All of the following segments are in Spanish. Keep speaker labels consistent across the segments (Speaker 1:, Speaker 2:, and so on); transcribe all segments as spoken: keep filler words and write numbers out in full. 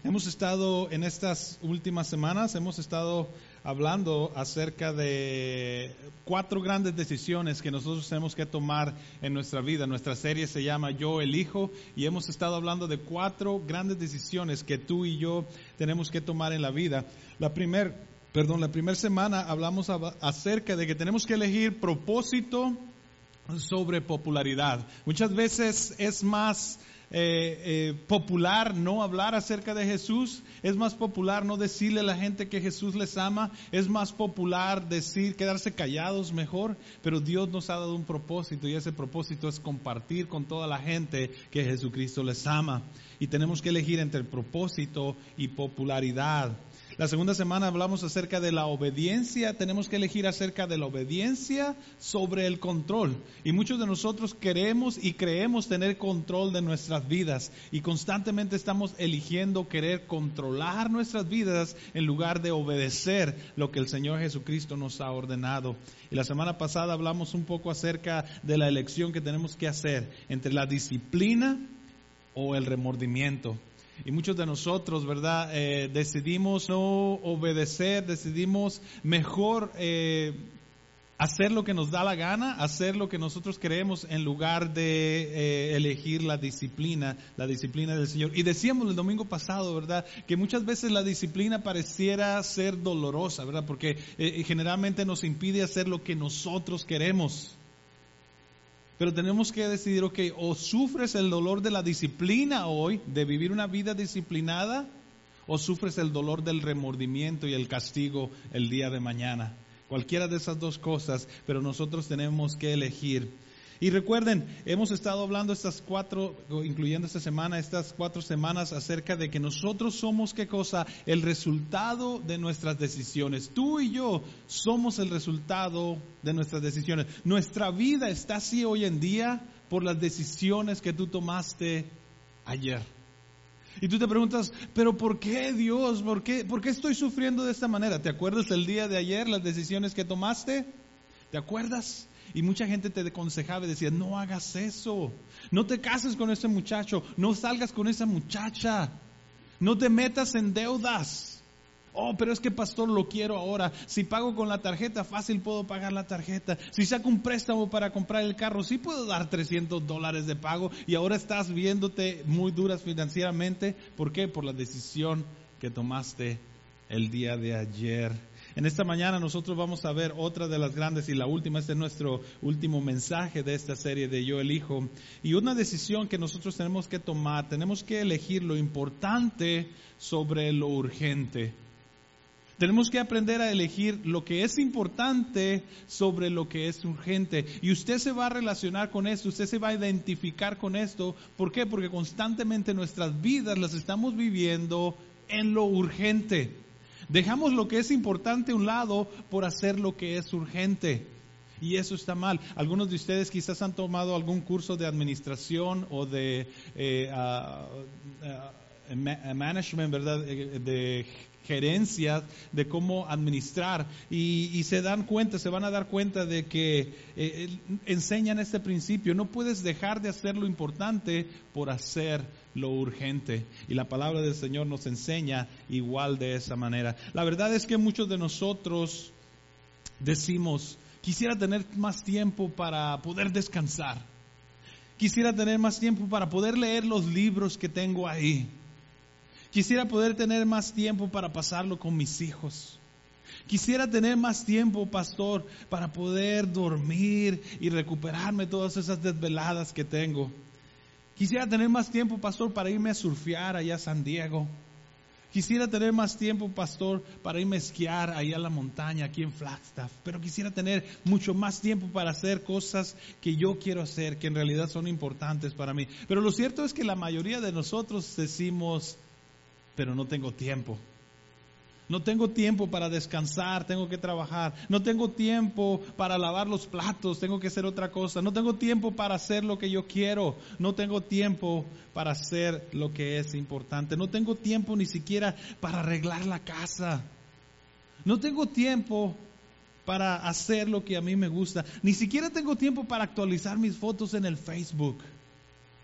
Speaker 1: Hemos estado en estas últimas semanas, hemos estado hablando acerca de cuatro grandes decisiones que nosotros tenemos que tomar en nuestra vida. Nuestra serie se llama Yo Elijo y hemos estado hablando de cuatro grandes decisiones que tú y yo tenemos que tomar en la vida. La primer, perdón, la primera semana hablamos acerca de que tenemos que elegir propósito sobre popularidad. Muchas veces es más Eh, eh, popular no hablar acerca de Jesús, es más popular no decirle a la gente que Jesús les ama, es más popular decir, quedarse callados mejor, pero Dios nos ha dado un propósito y ese propósito es compartir con toda la gente que Jesucristo les ama y tenemos que elegir entre el propósito y popularidad. La segunda semana hablamos acerca de la obediencia, tenemos que elegir acerca de la obediencia sobre el control. Y muchos de nosotros queremos y creemos tener control de nuestras vidas y constantemente estamos eligiendo querer controlar nuestras vidas en lugar de obedecer lo que el Señor Jesucristo nos ha ordenado. Y la semana pasada hablamos un poco acerca de la elección que tenemos que hacer entre la disciplina o el remordimiento. Y muchos de nosotros, ¿verdad? Eh, decidimos no obedecer, decidimos mejor eh, hacer lo que nos da la gana, hacer lo que nosotros queremos en lugar de eh, elegir la disciplina, la disciplina del Señor. Y decíamos el domingo pasado, ¿verdad? Que muchas veces la disciplina pareciera ser dolorosa, ¿verdad? Porque eh, generalmente nos impide hacer lo que nosotros queremos. Pero tenemos que decidir, ok, o sufres el dolor de la disciplina hoy, de vivir una vida disciplinada, o sufres el dolor del remordimiento y el castigo el día de mañana. Cualquiera de esas dos cosas, pero nosotros tenemos que elegir. Y recuerden, hemos estado hablando estas cuatro, incluyendo esta semana, estas cuatro semanas acerca de que nosotros somos, ¿qué cosa? El resultado de nuestras decisiones. Tú y yo somos el resultado de nuestras decisiones. Nuestra vida está así hoy en día por las decisiones que tú tomaste ayer. Y tú te preguntas, ¿pero por qué, Dios? ¿Por qué, por qué estoy sufriendo de esta manera? ¿Te acuerdas el día de ayer, las decisiones que tomaste? ¿Te acuerdas? Y mucha gente te aconsejaba y decía, no hagas eso, no te cases con ese muchacho, no salgas con esa muchacha, no te metas en deudas. Oh, pero es que pastor, lo quiero ahora. Si pago con la tarjeta, fácil puedo pagar la tarjeta. Si saco un préstamo para comprar el carro, sí puedo dar trescientos dólares de pago. Y ahora estás viéndote muy duras financieramente. ¿Por qué? Por la decisión que tomaste el día de ayer. En esta mañana nosotros vamos a ver otra de las grandes y la última, este es nuestro último mensaje de esta serie de Yo Elijo. Y una decisión que nosotros tenemos que tomar, tenemos que elegir lo importante sobre lo urgente. Tenemos que aprender a elegir lo que es importante sobre lo que es urgente. Y usted se va a relacionar con esto, usted se va a identificar con esto. ¿Por qué? Porque constantemente nuestras vidas las estamos viviendo en lo urgente. Dejamos lo que es importante a un lado por hacer lo que es urgente. Y eso está mal. Algunos de ustedes quizás han tomado algún curso de administración o de eh, uh, uh, management, ¿verdad? De gerencia, de cómo administrar. Y, y se dan cuenta, se van a dar cuenta de que eh, enseñan este principio. No puedes dejar de hacer lo importante por hacer lo urgente. Y la palabra del Señor nos enseña igual de esa manera. La verdad es que muchos de nosotros decimos, quisiera tener más tiempo para poder descansar. Quisiera tener más tiempo para poder leer los libros que tengo ahí. Quisiera poder tener más tiempo para pasarlo con mis hijos. Quisiera tener más tiempo, pastor, para poder dormir y recuperarme todas esas desveladas que tengo. Quisiera tener más tiempo, pastor, para irme a surfear allá a San Diego. Quisiera tener más tiempo, pastor, para irme a esquiar allá a la montaña, aquí en Flagstaff. Pero quisiera tener mucho más tiempo para hacer cosas que yo quiero hacer, que en realidad son importantes para mí. Pero lo cierto es que la mayoría de nosotros decimos, pero no tengo tiempo. No tengo tiempo para descansar, tengo que trabajar. No tengo tiempo para lavar los platos, tengo que hacer otra cosa. No tengo tiempo para hacer lo que yo quiero. No tengo tiempo para hacer lo que es importante. No tengo tiempo ni siquiera para arreglar la casa. No tengo tiempo para hacer lo que a mí me gusta. Ni siquiera tengo tiempo para actualizar mis fotos en el Facebook.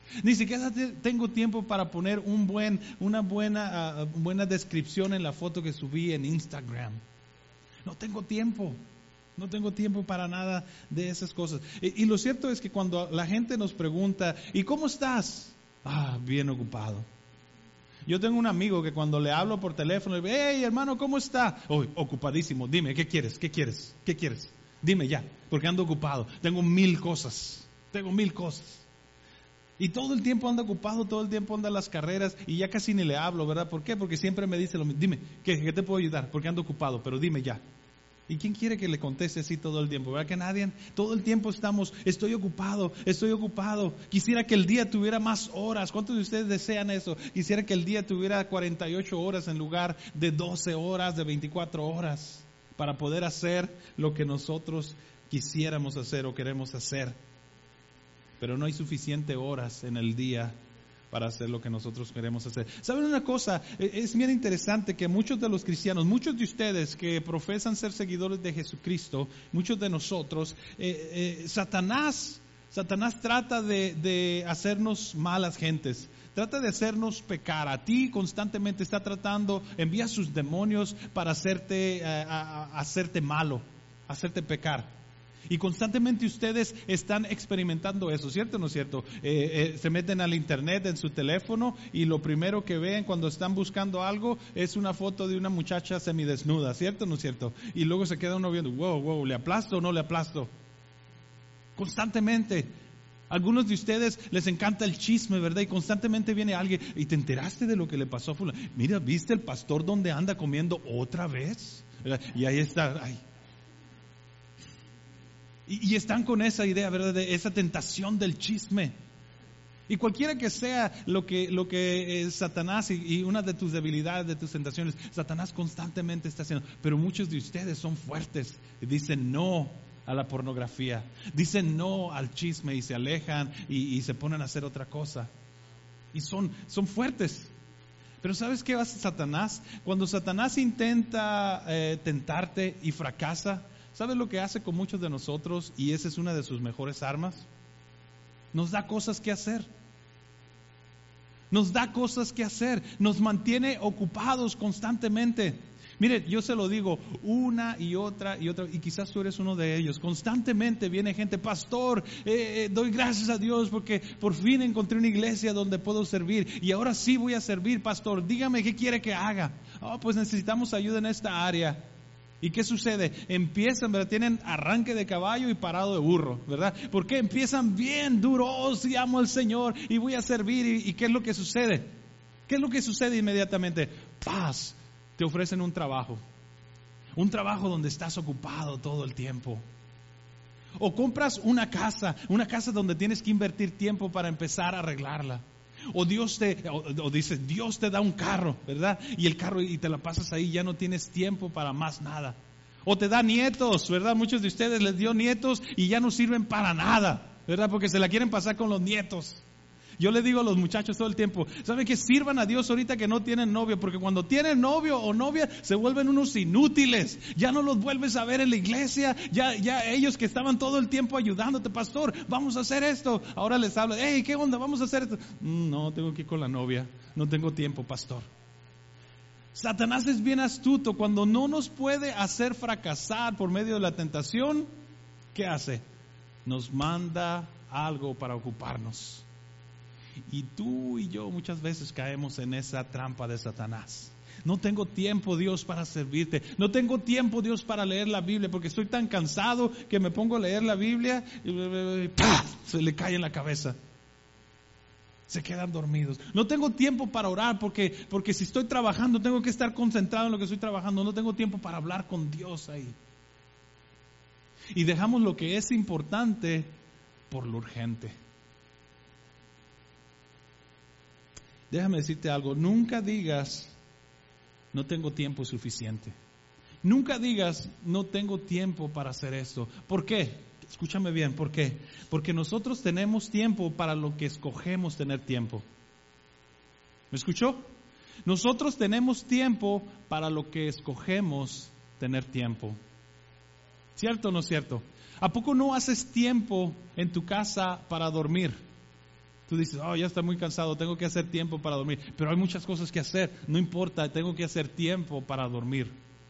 Speaker 1: Ni siquiera tengo tiempo para poner un buen, una buena, uh, buena descripción en la foto que subí en Instagram. No tengo tiempo. No tengo tiempo para nada de esas cosas. Y, y lo cierto es que cuando la gente nos pregunta, ¿y cómo estás? Ah, bien ocupado. Yo tengo un amigo que cuando le hablo por teléfono, le digo, hey hermano, ¿cómo está? Oh, ocupadísimo. Dime, ¿qué quieres? ¿Qué quieres? ¿Qué quieres? Dime ya, porque ando ocupado. Tengo mil cosas. Tengo mil cosas. Y todo el tiempo anda ocupado, todo el tiempo anda en las carreras y ya casi ni le hablo, ¿verdad? ¿Por qué? Porque siempre me dice lo mismo. Dime, ¿qué, qué te puedo ayudar? Porque ando ocupado, pero dime ya. ¿Y quién quiere que le conteste así todo el tiempo? ¿Verdad que nadie? Todo el tiempo estamos, estoy ocupado, estoy ocupado. Quisiera que el día tuviera más horas. ¿Cuántos de ustedes desean eso? Quisiera que el día tuviera cuarenta y ocho horas en lugar de doce horas, de veinticuatro horas, para poder hacer lo que nosotros quisiéramos hacer o queremos hacer. Pero no hay suficiente horas en el día para hacer lo que nosotros queremos hacer. ¿Saben una cosa? Es bien interesante que muchos de los cristianos, muchos de ustedes que profesan ser seguidores de Jesucristo, muchos de nosotros, eh, eh, Satanás, Satanás trata de, de hacernos malas gentes. Trata de hacernos pecar. A ti constantemente está tratando, envía sus demonios para hacerte, eh, a, a hacerte malo, hacerte pecar. Y constantemente ustedes están experimentando eso, ¿cierto o no es cierto? Eh, eh, se meten al internet en su teléfono y lo primero que ven cuando están buscando algo es una foto de una muchacha semidesnuda, ¿cierto o no es cierto? Y luego se queda uno viendo, wow, wow, ¿le aplasto o no le aplasto? Constantemente. Algunos de ustedes les encanta el chisme, ¿verdad? Y constantemente viene alguien, ¿y te enteraste de lo que le pasó a fulano? Mira, ¿viste el pastor donde anda comiendo otra vez? ¿Verdad? Y ahí está, ay. Y, y están con esa idea, ¿verdad? De esa tentación del chisme. Y cualquiera que sea lo que, lo que es Satanás y, y una de tus debilidades, de tus tentaciones, Satanás constantemente está haciendo. Pero muchos de ustedes son fuertes y dicen no a la pornografía, dicen no al chisme y se alejan y, y se ponen a hacer otra cosa. Y son, son fuertes. Pero ¿sabes qué hace Satanás? Cuando Satanás intenta eh, tentarte y fracasa, ¿sabes lo que hace con muchos de nosotros? Y esa es una de sus mejores armas. Nos da cosas que hacer. Nos da cosas que hacer. Nos mantiene ocupados constantemente. Mire, yo se lo digo una y otra y otra, y quizás tú eres uno de ellos. Constantemente viene gente, pastor, eh, eh, doy gracias a Dios porque por fin encontré una iglesia donde puedo servir. Y ahora sí voy a servir, pastor. Dígame qué quiere que haga. Oh, pues necesitamos ayuda en esta área. ¿Y qué sucede? Empiezan, ¿verdad? Tienen arranque de caballo y parado de burro, ¿verdad? Porque empiezan bien duro, oh, sí amo al Señor y voy a servir. ¿Y, y qué es lo que sucede? ¿Qué es lo que sucede inmediatamente? Paz. Te ofrecen un trabajo. Un trabajo donde estás ocupado todo el tiempo. O compras una casa, una casa donde tienes que invertir tiempo para empezar a arreglarla. O Dios te, o, o dices, Dios te da un carro, ¿verdad? Y el carro y te la pasas ahí, ya no tienes tiempo para más nada. O te da nietos, ¿verdad? Muchos de ustedes les dio nietos y ya no sirven para nada, ¿verdad? Porque se la quieren pasar con los nietos. Yo le digo a los muchachos todo el tiempo, ¿saben qué? Sirvan a Dios ahorita que no tienen novio, porque cuando tienen novio o novia se vuelven unos inútiles. Ya no los vuelves a ver en la iglesia, ya, ya ellos que estaban todo el tiempo ayudándote, pastor, vamos a hacer esto. Ahora les hablo, hey, ¿qué onda? Vamos a hacer esto. No, tengo que ir con la novia, no tengo tiempo, pastor. Satanás es bien astuto. Cuando no nos puede hacer fracasar por medio de la tentación, ¿qué hace? Nos manda algo para ocuparnos. Y tú y yo muchas veces caemos en esa trampa de Satanás. No tengo tiempo, Dios, para servirte. No tengo tiempo, Dios, para leer la Biblia, porque estoy tan cansado que me pongo a leer la Biblia y ¡pah! Se le cae en la cabeza. Se quedan dormidos. No tengo tiempo para orar porque, porque si estoy trabajando tengo que estar concentrado en lo que estoy trabajando. No tengo tiempo para hablar con Dios ahí. Y dejamos lo que es importante por lo urgente. Déjame decirte algo, nunca digas, no tengo tiempo suficiente. Nunca digas, no tengo tiempo para hacer esto. ¿Por qué? Escúchame bien, ¿por qué? Porque nosotros tenemos tiempo para lo que escogemos tener tiempo. ¿Me escuchó? Nosotros tenemos tiempo para lo que escogemos tener tiempo. ¿Cierto o no cierto? ¿A poco no haces tiempo en tu casa para dormir? Tú dices, oh, ya estoy muy cansado, tengo que hacer tiempo para dormir. Pero hay muchas cosas que hacer, no importa, tengo que hacer tiempo para dormir.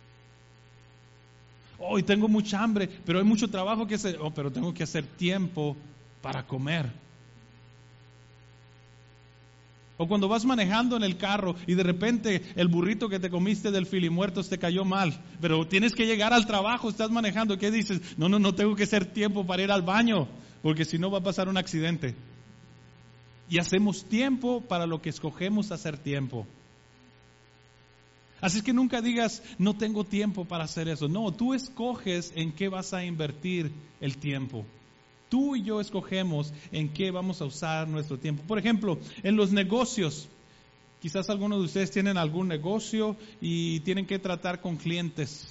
Speaker 1: Oh, y tengo mucha hambre, pero hay mucho trabajo que hacer. Oh, pero tengo que hacer tiempo para comer. O cuando vas manejando en el carro y de repente el burrito que te comiste del filimuertos te cayó mal, pero tienes que llegar al trabajo, estás manejando, ¿qué dices? No, no, no tengo que hacer tiempo para ir al baño, porque si no va a pasar un accidente. Y hacemos tiempo para lo que escogemos hacer tiempo. Así que nunca digas, no tengo tiempo para hacer eso. No, tú escoges en qué vas a invertir el tiempo. Tú y yo escogemos en qué vamos a usar nuestro tiempo. Por ejemplo, en los negocios. Quizás algunos de ustedes tienen algún negocio y tienen que tratar con clientes.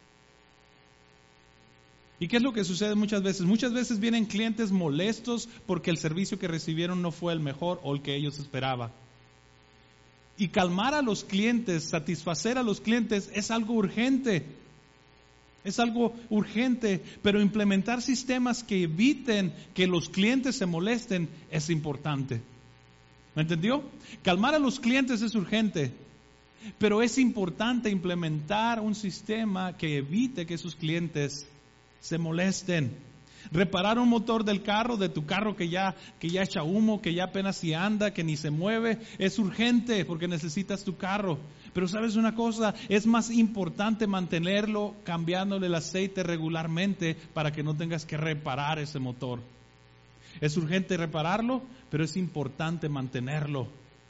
Speaker 1: ¿Y qué es lo que sucede muchas veces? Muchas veces vienen clientes molestos porque el servicio que recibieron no fue el mejor o el que ellos esperaban. Y calmar a los clientes, satisfacer a los clientes es algo urgente. Es algo urgente, pero implementar sistemas que eviten que los clientes se molesten es importante. ¿Me entendió? Calmar a los clientes es urgente, pero es importante implementar un sistema que evite que sus clientes se molesten. Reparar un motor del carro, de tu carro que ya, que ya echa humo, que ya apenas si anda, que ni se mueve, es urgente porque necesitas tu carro. Pero ¿sabes una cosa? Es más importante mantenerlo cambiándole el aceite regularmente para que no tengas que reparar ese motor. Es urgente repararlo, pero es importante mantenerlo.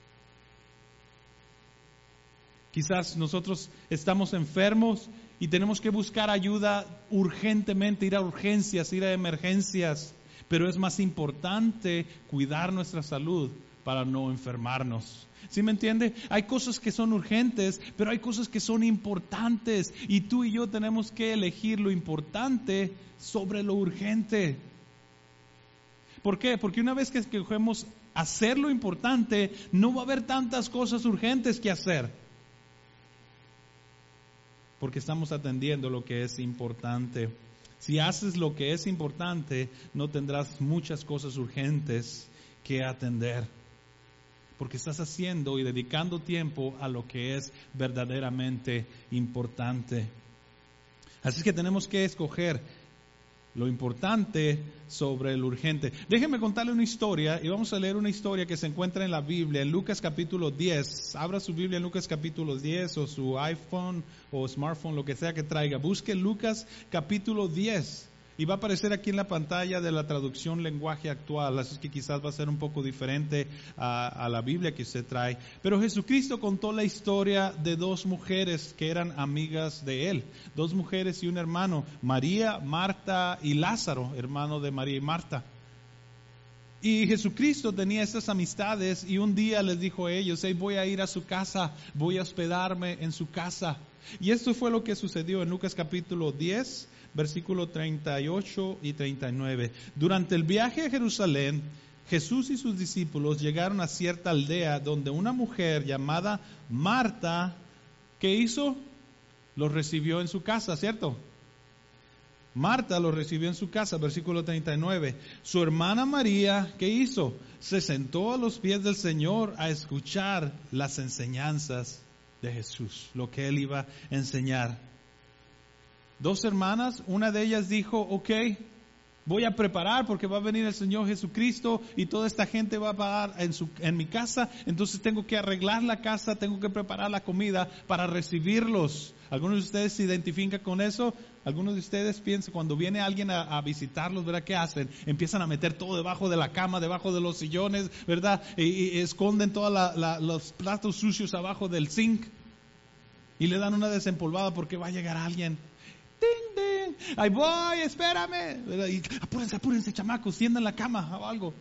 Speaker 1: Quizás nosotros estamos enfermos y tenemos que buscar ayuda urgentemente, ir a urgencias, ir a emergencias. Pero es más importante cuidar nuestra salud para no enfermarnos. ¿Sí me entiende? Hay cosas que son urgentes, pero hay cosas que son importantes. Y tú y yo tenemos que elegir lo importante sobre lo urgente. ¿Por qué? Porque una vez que escogemos hacer lo importante, no va a haber tantas cosas urgentes que hacer. Porque estamos atendiendo lo que es importante. Si haces lo que es importante, no tendrás muchas cosas urgentes que atender. Porque estás haciendo y dedicando tiempo a lo que es verdaderamente importante. Así que tenemos que escoger lo importante sobre lo urgente. Déjenme contarle una historia y vamos a leer una historia que se encuentra en la Biblia, en Lucas capítulo diez. Abra su Biblia en Lucas capítulo diez o su iPhone o smartphone, lo que sea que traiga. Busque Lucas capítulo diez y va a aparecer aquí en la pantalla de la traducción lenguaje actual. Así que quizás va a ser un poco diferente a, a la Biblia que usted trae. Pero Jesucristo contó la historia de dos mujeres que eran amigas de Él. Dos mujeres y un hermano, María, Marta y Lázaro, hermano de María y Marta. Y Jesucristo tenía estas amistades y un día les dijo a ellos, hey, voy a ir a su casa, voy a hospedarme en su casa. Y esto fue lo que sucedió en Lucas capítulo diez, versículo treinta y ocho y treinta y nueve. Durante el viaje a Jerusalén, Jesús y sus discípulos llegaron a cierta aldea donde una mujer llamada Marta, ¿qué hizo? Los recibió en su casa, ¿cierto? Marta los recibió en su casa, versículo treinta y nueve. Su hermana María, ¿qué hizo? Se sentó a los pies del Señor a escuchar las enseñanzas de Jesús, lo que Él iba a enseñar. Dos hermanas, una de ellas dijo, ok, voy a preparar porque va a venir el Señor Jesucristo y toda esta gente va a pagar en, su, en mi casa, entonces tengo que arreglar la casa, tengo que preparar la comida para recibirlos. ¿Algunos de ustedes se identifican con eso? Algunos de ustedes piensan, cuando viene alguien a, a visitarlos, ¿verdad? ¿Qué hacen? Empiezan a meter todo debajo de la cama, debajo de los sillones, ¿verdad? Y, y esconden todos los platos sucios abajo del zinc y le dan una desempolvada porque va a llegar alguien. ¡Ding, ding! ¡Ahí voy! ¡Espérame! ¿Verdad? Y apúrense, apúrense, chamacos, tiendan la cama o algo.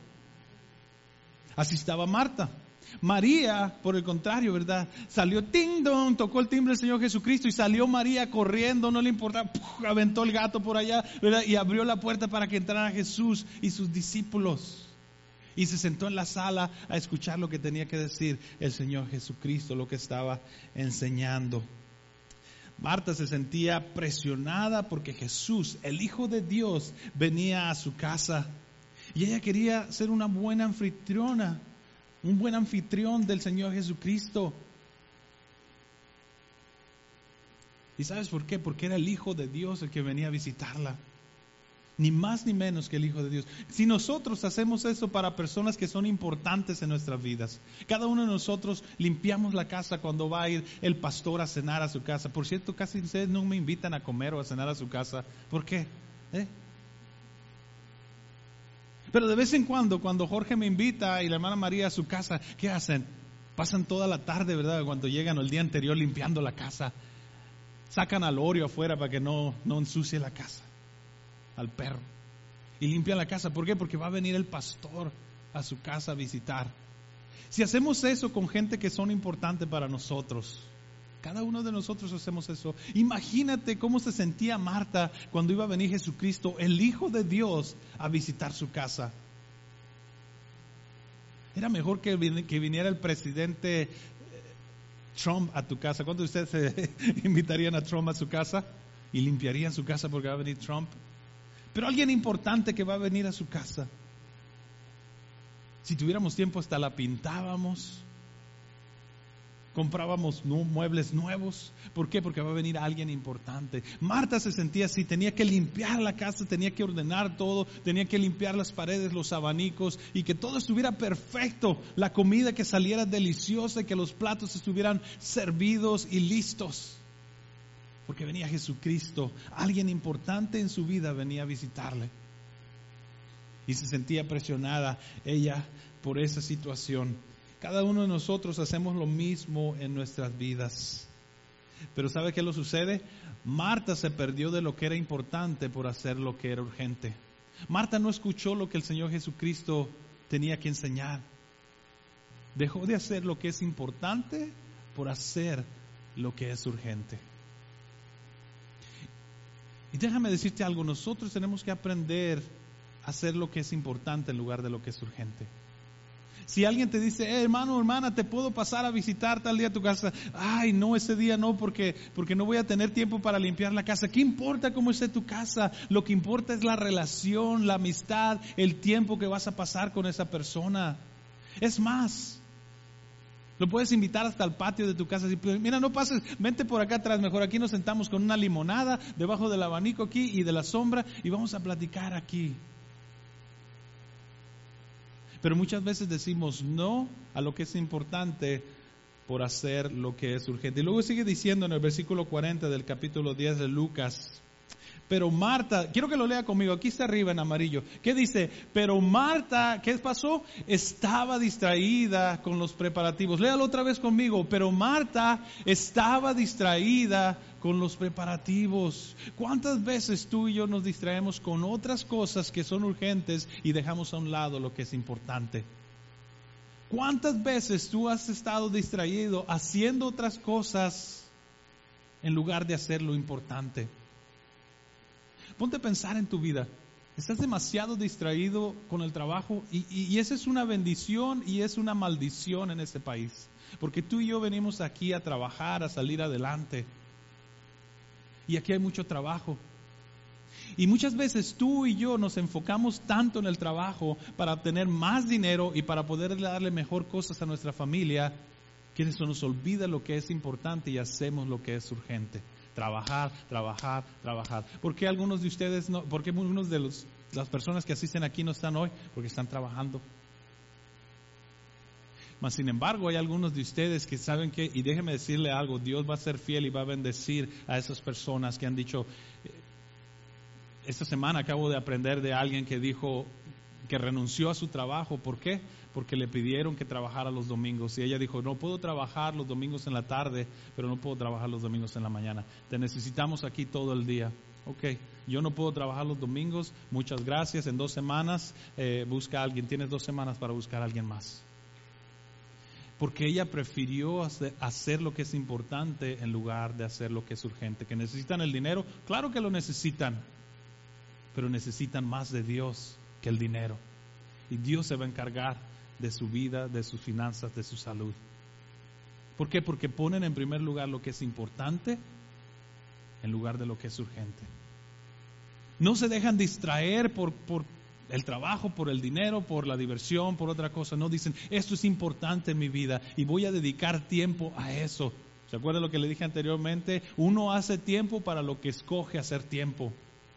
Speaker 1: Así estaba Marta. María, por el contrario, ¿verdad? Salió, ting dong, tocó el timbre del Señor Jesucristo y salió María corriendo, no le importaba, ¡puf! Aventó el gato por allá, ¿verdad? Y abrió la puerta para que entrara Jesús y sus discípulos. Y se sentó en la sala a escuchar lo que tenía que decir el Señor Jesucristo, lo que estaba enseñando. Marta se sentía presionada porque Jesús, el Hijo de Dios, venía a su casa. Y ella quería ser una buena anfitriona, un buen anfitrión del Señor Jesucristo. ¿Y sabes por qué? Porque era el Hijo de Dios el que venía a visitarla. Ni más ni menos que el Hijo de Dios. Si nosotros hacemos eso para personas que son importantes en nuestras vidas, cada uno de nosotros limpiamos la casa cuando va a ir el pastor a cenar a su casa. Por cierto, casi ustedes no me invitan a comer o a cenar a su casa. ¿Por qué? ¿Eh? Pero de vez en cuando, cuando Jorge me invita y la hermana María a su casa, ¿qué hacen? Pasan toda la tarde, ¿verdad? Cuando llegan o el día anterior limpiando la casa. Sacan al Oreo afuera para que no, no ensucie la casa, al perro. Y limpian la casa. ¿Por qué? Porque va a venir el pastor a su casa a visitar. Si hacemos eso con gente que son importantes para nosotros, cada uno de nosotros hacemos eso. Imagínate cómo se sentía Marta cuando iba a venir Jesucristo, el Hijo de Dios, a visitar su casa. Era mejor que, que viniera el presidente Trump a tu casa. ¿Cuántos de ustedes se invitarían a Trump a su casa y limpiarían su casa porque va a venir Trump? Pero alguien importante que va a venir a su casa. Si tuviéramos tiempo hasta la pintábamos, comprábamos no, muebles nuevos. ¿Por qué? Porque va a venir alguien importante. Marta se sentía así, tenía que limpiar la casa, tenía que ordenar todo, tenía que limpiar las paredes, los abanicos y que todo estuviera perfecto, la comida que saliera deliciosa y que los platos estuvieran servidos y listos. Porque venía Jesucristo, alguien importante en su vida venía a visitarle. Y se sentía presionada ella por esa situación. Cada uno de nosotros hacemos lo mismo en nuestras vidas. Pero ¿sabe qué lo sucede? Marta se perdió de lo que era importante por hacer lo que era urgente. Marta no escuchó lo que el Señor Jesucristo tenía que enseñar. Dejó de hacer lo que es importante por hacer lo que es urgente. Y déjame decirte algo, nosotros tenemos que aprender a hacer lo que es importante en lugar de lo que es urgente. Si alguien te dice, eh, hermano, hermana, te puedo pasar a visitar tal día a tu casa. Ay, no, ese día no, porque, porque no voy a tener tiempo para limpiar la casa. ¿Qué importa cómo esté tu casa? Lo que importa es la relación, la amistad, el tiempo que vas a pasar con esa persona. Es más, lo puedes invitar hasta el patio de tu casa. Mira, no pases, vente por acá atrás, mejor aquí nos sentamos con una limonada debajo del abanico aquí y de la sombra y vamos a platicar aquí. Pero muchas veces decimos no a lo que es importante por hacer lo que es urgente. Y luego sigue diciendo en el versículo cuarenta del capítulo diez de Lucas. Pero Marta, quiero que lo lea conmigo, aquí está arriba en amarillo. ¿Qué dice? Pero Marta, ¿qué pasó? Estaba distraída con los preparativos. Léalo otra vez conmigo. Pero Marta estaba distraída con los preparativos. ¿Cuántas veces tú y yo nos distraemos con otras cosas que son urgentes y dejamos a un lado lo que es importante? ¿Cuántas veces tú has estado distraído haciendo otras cosas en lugar de hacer lo importante? Ponte a pensar en tu vida. Estás demasiado distraído con el trabajo y, y, y esa es una bendición y es una maldición en este país. Porque tú y yo venimos aquí a trabajar, a salir adelante. Y aquí hay mucho trabajo. Y muchas veces tú y yo nos enfocamos tanto en el trabajo para obtener más dinero y para poder darle mejor cosas a nuestra familia, que eso nos olvida lo que es importante y hacemos lo que es urgente. Trabajar, trabajar, trabajar. ¿Por qué algunos de ustedes no? ¿Por qué algunos de los, las personas que asisten aquí no están hoy? Porque están trabajando. Mas sin embargo hay algunos de ustedes que saben que, y déjeme decirle algo, Dios va a ser fiel y va a bendecir a esas personas que han dicho. Esta semana acabo de aprender de alguien que dijo que renunció a su trabajo. ¿Por qué? Porque le pidieron que trabajara los domingos. Y ella dijo, no puedo trabajar los domingos en la tarde, pero no puedo trabajar los domingos en la mañana. Te necesitamos aquí todo el día. Ok, yo no puedo trabajar los domingos, muchas gracias. En dos semanas eh, busca a alguien. Tienes dos semanas para buscar a alguien más. Porque ella prefirió hacer, hacer lo que es importante en lugar de hacer lo que es urgente. ¿Que necesitan el dinero? Claro que lo necesitan, pero necesitan más de Dios que el dinero. Y Dios se va a encargar de su vida, de sus finanzas, de su salud. ¿Por qué? Porque ponen en primer lugar lo que es importante en lugar de lo que es urgente. No se dejan distraer por, por el trabajo, por el dinero, por la diversión, por otra cosa. No, dicen, esto es importante en mi vida y voy a dedicar tiempo a eso. ¿Se acuerda lo que le dije anteriormente? Uno hace tiempo para lo que escoge hacer tiempo.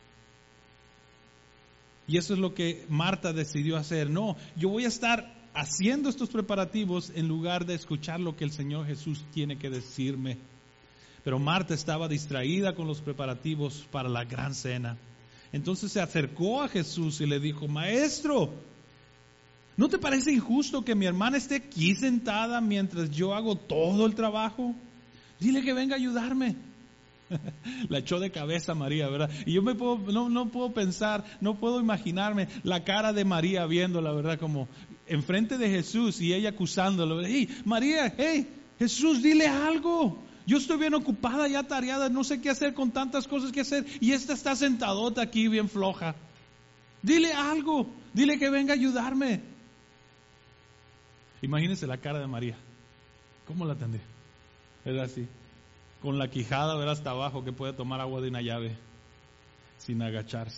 Speaker 1: Y eso es lo que Marta decidió hacer. No, yo voy a estar haciendo estos preparativos en lugar de escuchar lo que el Señor Jesús tiene que decirme. Pero Marta estaba distraída con los preparativos para la gran cena. Entonces se acercó a Jesús y le dijo, Maestro, ¿no te parece injusto que mi hermana esté aquí sentada mientras yo hago todo el trabajo? Dile que venga a ayudarme. La echó de cabeza a María, ¿verdad? Y yo me puedo, no, no puedo pensar, no puedo imaginarme la cara de María viéndola, ¿verdad? Como enfrente de Jesús y ella acusándolo. Hey, María, hey, Jesús, dile algo. Yo estoy bien ocupada, ya tareada, no sé qué hacer con tantas cosas que hacer. Y esta está sentadota aquí bien floja. Dile algo, dile que venga a ayudarme. Imagínense la cara de María. ¿Cómo la tendría? ¿Verdad? Así, con la quijada, ¿verdad? Hasta abajo, que puede tomar agua de una llave sin agacharse.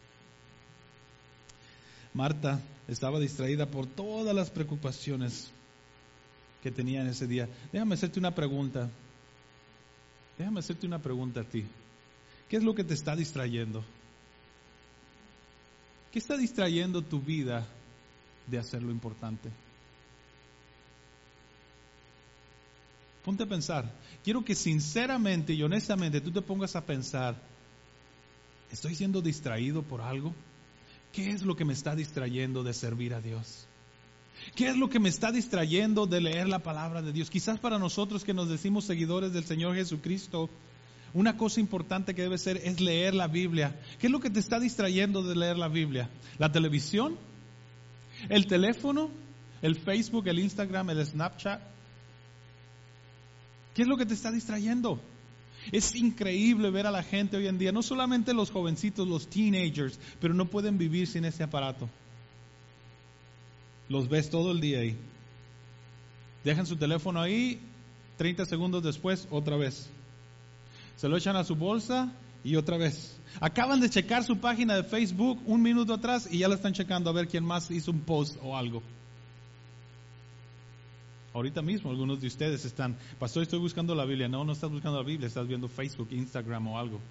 Speaker 1: Marta estaba distraída por todas las preocupaciones que tenía en ese día. Déjame hacerte una pregunta. Déjame hacerte una pregunta a ti. ¿Qué es lo que te está distrayendo? ¿Qué está distrayendo tu vida de hacer lo importante? Ponte a pensar. Quiero que sinceramente y honestamente tú te pongas a pensar, ¿estoy siendo distraído por algo? ¿Qué es lo que me está distrayendo de servir a Dios? ¿Qué es lo que me está distrayendo de leer la palabra de Dios? Quizás para nosotros que nos decimos seguidores del Señor Jesucristo, una cosa importante que debe ser es leer la Biblia. ¿Qué es lo que te está distrayendo de leer la Biblia? ¿La televisión? ¿El teléfono? ¿El Facebook? ¿El Instagram? ¿El Snapchat? ¿Qué es lo que te está distrayendo? Es increíble ver a la gente hoy en día, no solamente los jovencitos, los teenagers, pero no pueden vivir sin ese aparato. Los ves todo el día ahí. Dejan su teléfono ahí, treinta segundos después, otra vez. Se lo echan a su bolsa y otra vez. Acaban de checar su página de Facebook un minuto atrás y ya la están checando a ver quién más hizo un post o algo. Ahorita mismo algunos de ustedes están, pastor, estoy buscando la Biblia. No, no estás buscando la Biblia, estás viendo Facebook, Instagram o algo.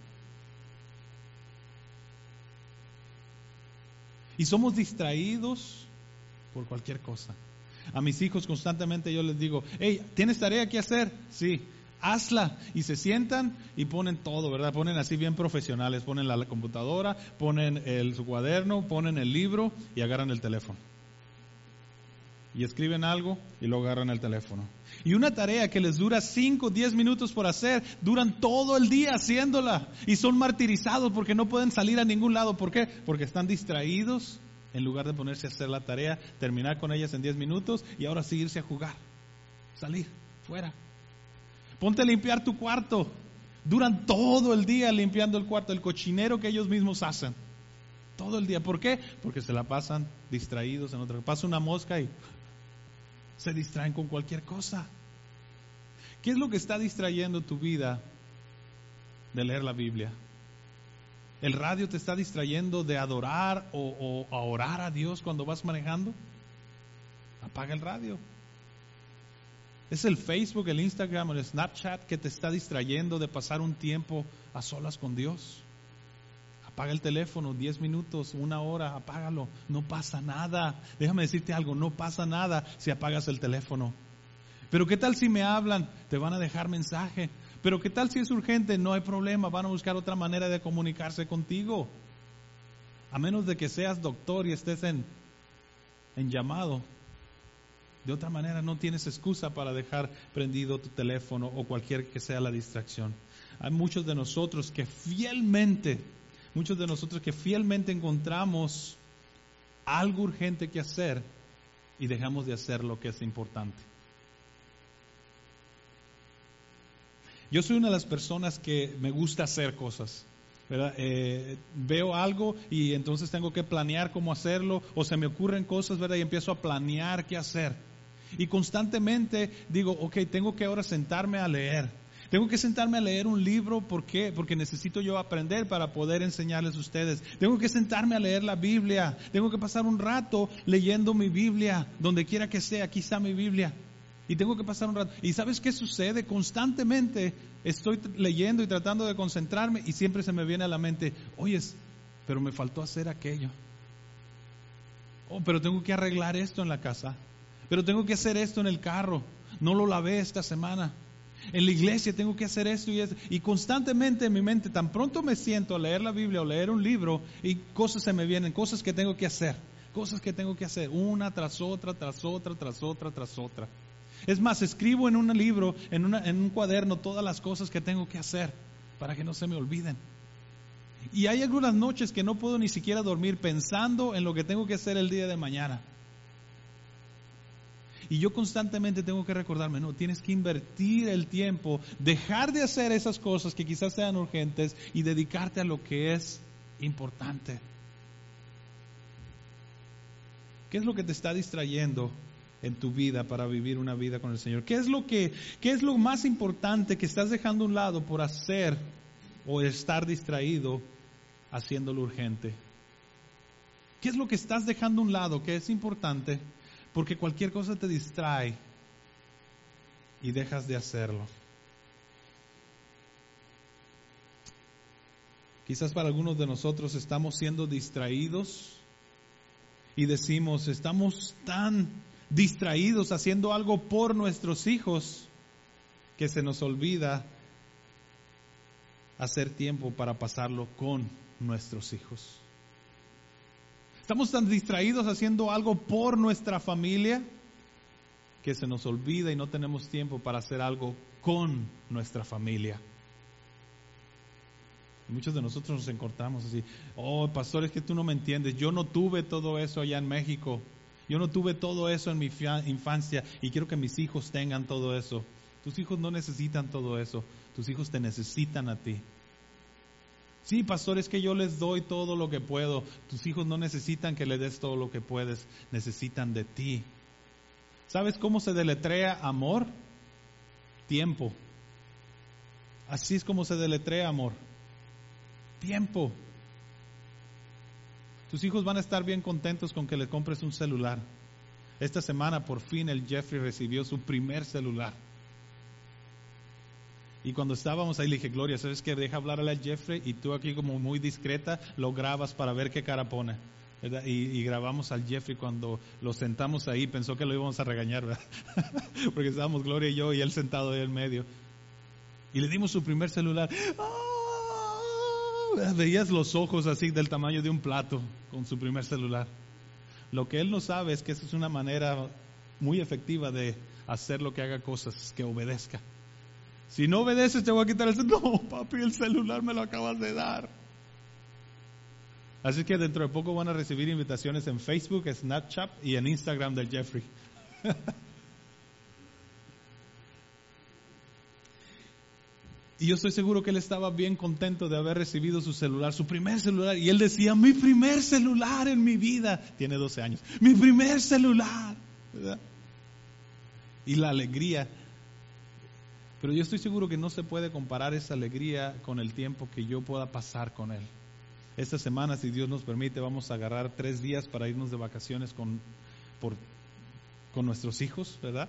Speaker 1: Y somos distraídos por cualquier cosa. A mis hijos constantemente yo les digo, hey, ¿tienes tarea que hacer? Sí, hazla. Y se sientan y ponen todo, ¿verdad? Ponen así bien profesionales, ponen la, la computadora, ponen el, su cuaderno, ponen el libro y agarran el teléfono. Y escriben algo y luego agarran el teléfono. Y una tarea que les dura cinco o diez minutos por hacer, duran todo el día haciéndola. Y son martirizados porque no pueden salir a ningún lado. ¿Por qué? Porque están distraídos en lugar de ponerse a hacer la tarea, terminar con ellas en diez minutos y ahora seguirse a jugar. Salir, fuera. Ponte a limpiar tu cuarto. Duran todo el día limpiando el cuarto, el cochinero que ellos mismos hacen. Todo el día. ¿Por qué? Porque se la pasan distraídos en otra. Pasa una mosca y se distraen con cualquier cosa. ¿Qué es lo que está distrayendo tu vida de leer la Biblia? ¿El radio te está distrayendo de adorar o, o a orar a Dios cuando vas manejando? Apaga el radio. ¿Es el Facebook, el Instagram, el Snapchat que te está distrayendo de pasar un tiempo a solas con Dios? Apaga el teléfono, diez minutos, una hora, apágalo. No pasa nada. Déjame decirte algo, no pasa nada si apagas el teléfono. Pero ¿qué tal si me hablan? Te van a dejar mensaje. Pero ¿qué tal si es urgente? No hay problema, van a buscar otra manera de comunicarse contigo. A menos de que seas doctor y estés en, en llamado. De otra manera no tienes excusa para dejar prendido tu teléfono o cualquier que sea la distracción. Hay muchos de nosotros que fielmente... Muchos de nosotros que fielmente encontramos algo urgente que hacer y dejamos de hacer lo que es importante. Yo soy una de las personas que me gusta hacer cosas, ¿verdad? Eh, veo algo y entonces tengo que planear cómo hacerlo, o se me ocurren cosas, ¿verdad? Y empiezo a planear qué hacer. Y constantemente digo, ok, tengo que ahora sentarme a leer. Tengo que sentarme a leer un libro, ¿por qué? Porque necesito yo aprender para poder enseñarles a ustedes. Tengo que sentarme a leer la Biblia. Tengo que pasar un rato leyendo mi Biblia, donde quiera que sea, aquí está mi Biblia. Y tengo que pasar un rato. ¿Y sabes qué sucede? Constantemente estoy leyendo y tratando de concentrarme y siempre se me viene a la mente, oye, pero me faltó hacer aquello. Oh, pero tengo que arreglar esto en la casa. Pero tengo que hacer esto en el carro. No lo lavé esta semana. En la iglesia tengo que hacer esto y esto. Y constantemente en mi mente, tan pronto me siento a leer la Biblia o leer un libro y cosas se me vienen, cosas que tengo que hacer. Cosas que tengo que hacer, una tras otra, tras otra, tras otra, tras otra. Es más, escribo en un libro, en, una, en un cuaderno, todas las cosas que tengo que hacer para que no se me olviden. Y hay algunas noches que no puedo ni siquiera dormir pensando en lo que tengo que hacer el día de mañana. Y yo constantemente tengo que recordarme, no, tienes que invertir el tiempo, dejar de hacer esas cosas que quizás sean urgentes y dedicarte a lo que es importante. ¿Qué es lo que te está distrayendo en tu vida para vivir una vida con el Señor? ¿Qué es lo que, qué es lo más importante que estás dejando a un lado por hacer o estar distraído haciendo lo urgente? ¿Qué es lo que estás dejando a un lado que es importante porque cualquier cosa te distrae y dejas de hacerlo? Quizás para algunos de nosotros estamos siendo distraídos y decimos, estamos tan distraídos haciendo algo por nuestros hijos que se nos olvida hacer tiempo para pasarlo con nuestros hijos. Estamos tan distraídos haciendo algo por nuestra familia que se nos olvida y no tenemos tiempo para hacer algo con nuestra familia. Y muchos de nosotros nos encortamos así, oh pastor, es que tú no me entiendes, yo no tuve todo eso allá en México. Yo no tuve todo eso en mi infancia y quiero que mis hijos tengan todo eso. Tus hijos no necesitan todo eso. Tus hijos te necesitan a ti. Sí, pastor, es que yo les doy todo lo que puedo. Tus hijos no necesitan que les des todo lo que puedes. Necesitan de ti. ¿Sabes cómo se deletrea amor? Tiempo. Así es como se deletrea amor. Tiempo. Tus hijos van a estar bien contentos con que les compres un celular. Esta semana por fin el Jeffrey recibió su primer celular. Y cuando estábamos ahí le dije, Gloria, ¿sabes qué? Deja hablar a la Jeffrey y tú aquí como muy discreta lo grabas para ver qué cara pone. ¿Verdad? Y, y grabamos al Jeffrey cuando lo sentamos ahí, pensó que lo íbamos a regañar, ¿verdad? Porque estábamos Gloria y yo y él sentado ahí en medio. Y le dimos su primer celular. ¡Oh! Veías los ojos así del tamaño de un plato con su primer celular. Lo que él no sabe es que esa es una manera muy efectiva de hacer lo que haga cosas, que obedezca. Si no obedeces te voy a quitar el celular. No, papi, el celular me lo acabas de dar. Así que dentro de poco van a recibir invitaciones en Facebook, Snapchat y en Instagram del Jeffrey. Y yo estoy seguro que él estaba bien contento de haber recibido su celular, su primer celular. Y él decía, mi primer celular en mi vida. Tiene doce años. Mi primer celular. ¿Verdad? Y la alegría. Pero yo estoy seguro que no se puede comparar esa alegría con el tiempo que yo pueda pasar con él. Esta semana, si Dios nos permite, vamos a agarrar tres días para irnos de vacaciones con, por, con nuestros hijos, ¿verdad?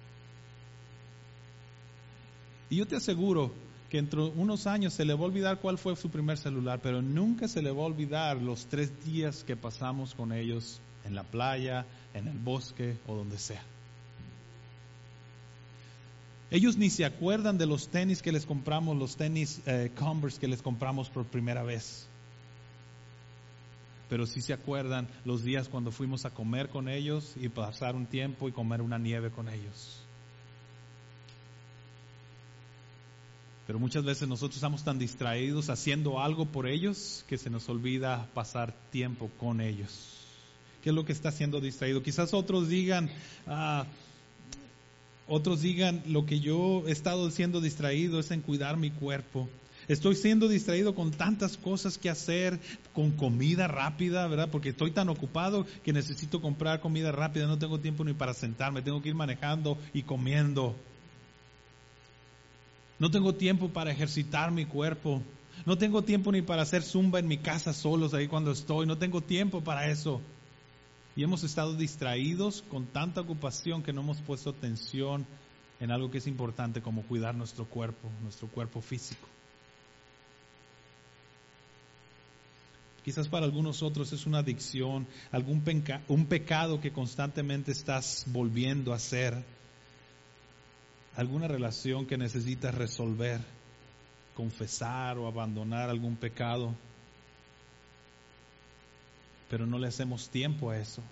Speaker 1: Y yo te aseguro que entre unos años se le va a olvidar cuál fue su primer celular, pero nunca se le va a olvidar los tres días que pasamos con ellos en la playa, en el bosque o donde sea. Ellos ni se acuerdan de los tenis que les compramos, los tenis eh, Converse que les compramos por primera vez. Pero sí se acuerdan los días cuando fuimos a comer con ellos y pasar un tiempo y comer una nieve con ellos. Pero muchas veces nosotros estamos tan distraídos haciendo algo por ellos que se nos olvida pasar tiempo con ellos. ¿Qué es lo que está siendo distraído? Quizás otros digan, ah, otros digan, lo que yo he estado siendo distraído es en cuidar mi cuerpo. Estoy siendo distraído con tantas cosas que hacer, con comida rápida, ¿verdad? Porque estoy tan ocupado que necesito comprar comida rápida, no tengo tiempo ni para sentarme, tengo que ir manejando y comiendo. No tengo tiempo para ejercitar mi cuerpo. No tengo tiempo ni para hacer zumba en mi casa solos ahí cuando estoy. No tengo tiempo para eso. Y hemos estado distraídos con tanta ocupación que no hemos puesto atención en algo que es importante como cuidar nuestro cuerpo, nuestro cuerpo físico. Quizás para algunos otros es una adicción, algún peca- un pecado que constantemente estás volviendo a hacer, alguna relación que necesitas resolver, confesar o abandonar algún pecado, pero no le hacemos tiempo a eso.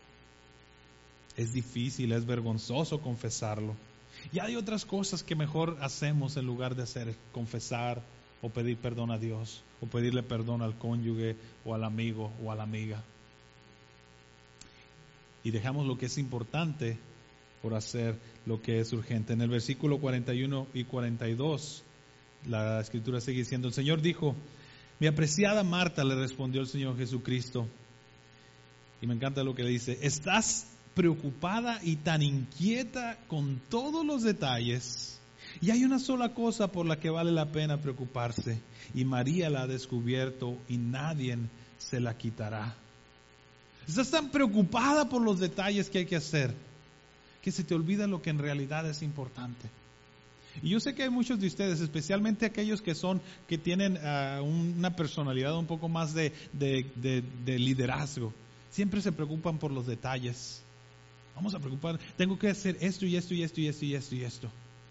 Speaker 1: Es difícil, es vergonzoso confesarlo. Y hay otras cosas que mejor hacemos en lugar de hacer, confesar o pedir perdón a Dios, o pedirle perdón al cónyuge, o al amigo, o a la amiga. Y dejamos lo que es importante por hacer lo que es urgente. En el versículo cuarenta y uno y cuarenta y dos, la Escritura sigue diciendo, el Señor dijo, mi apreciada Marta, le respondió el Señor Jesucristo, y me encanta lo que le dice, estás preocupada y tan inquieta con todos los detalles, y hay una sola cosa por la que vale la pena preocuparse, y María la ha descubierto y nadie se la quitará. Estás tan preocupada por los detalles que hay que hacer, que se te olvida lo que en realidad es importante. Y yo sé que hay muchos de ustedes, especialmente aquellos que son, que tienen uh, una personalidad un poco más de, de, de, de liderazgo, siempre se preocupan por los detalles. Vamos a preocupar, tengo que hacer esto y esto y esto y esto y esto y esto.